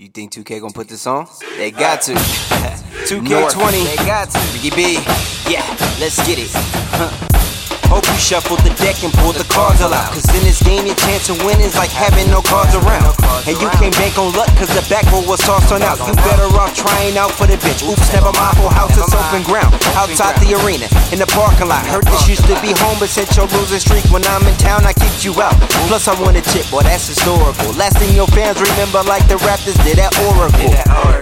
You think 2K gonna put this on? They got to. 2K20, they got to. Ricky B, yeah, let's get it. Hope you shuffle the deck and pull the cards all out, cause in this game your chance to win is like having no cards around. And you can't bank on luck cause the backboard was tossed on out. You better off trying out for the bench. Oops, never mind, full house, it's open ground. Outside the arena, in the parking lot. Heard this used to be home, but since your losing streak, when I'm in town I kicked you out. Plus I won a chip, boy that's historical. Last thing your fans remember like the Raptors did at Oracle.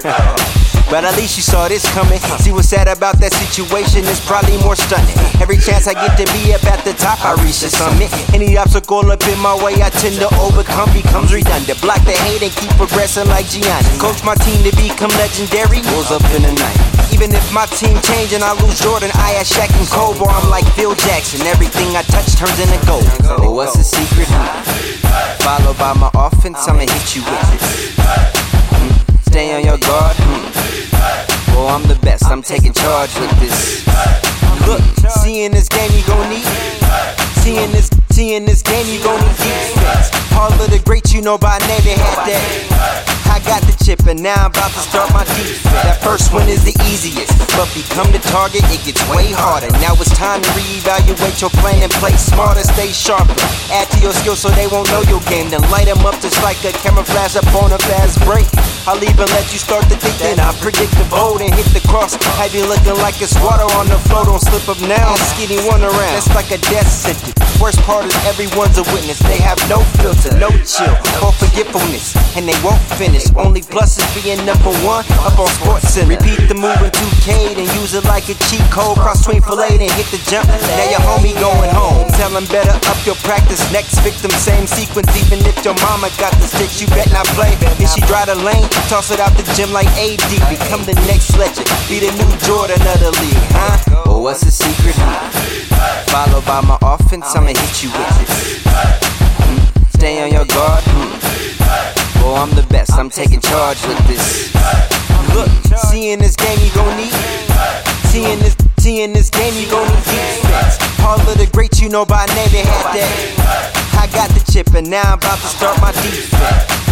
But at least you saw this coming. See what's sad about that situation is probably more stunning. Every chance I get to be up at the top, I reach the summit. Any obstacle up in my way, I tend to overcome, becomes redundant. Block the hate and keep progressing like Giannis. Coach my team to become legendary, goes up in the night. Even if my team change and I lose Jordan, I ask Shaq and Kobe, I'm like Phil Jackson. Everything I touch turns into gold. But what's the secret? Followed by my offense, I'ma hit you with this. Stay on your guard. Well, I'm the best, I'm taking charge with this. Look, see in this game you gon' need. See in this game you gon' need defense. All of the greats you know by name, they had that. I got the chip and now I'm about to start my defense. That first one is the easiest, but become the target, it gets way harder. Now it's time to reevaluate your plan and play smarter, stay sharper. Add to your skills so they won't know your game. Then light them up just like a camera flash up on a fast break. I'll even let you start to think that I predict the bold and hit the cross. Have you looking like it's water on the floor, don't slip up now. Skinny one around, that's like a death sentence. Worst part is everyone's a witness. They have no filter, no chill, or forgetfulness, and they won't finish. Only plus is being number one up on SportsCenter. Repeat the move in 2K, then use it like a cheat code. Cross between fillet, then hit the jump. Now your homie going home. Tell him better up your practice. Next victim, same sequence. Even if your mama got the sticks, you bet not play. If she drive the lane, toss it out the gym like AD. Become the next legend, be the new Jordan of the league, huh? Well, what's the secret? Followed by my offense, I'ma hit you with this. Stay on your guard. Well, I'm the best, I'm taking charge with this. Look, see in this game you gon' need. See in this game you gon' need defense. All of the greats you know by name, they had that. I got the chip and now I'm about to start my defense.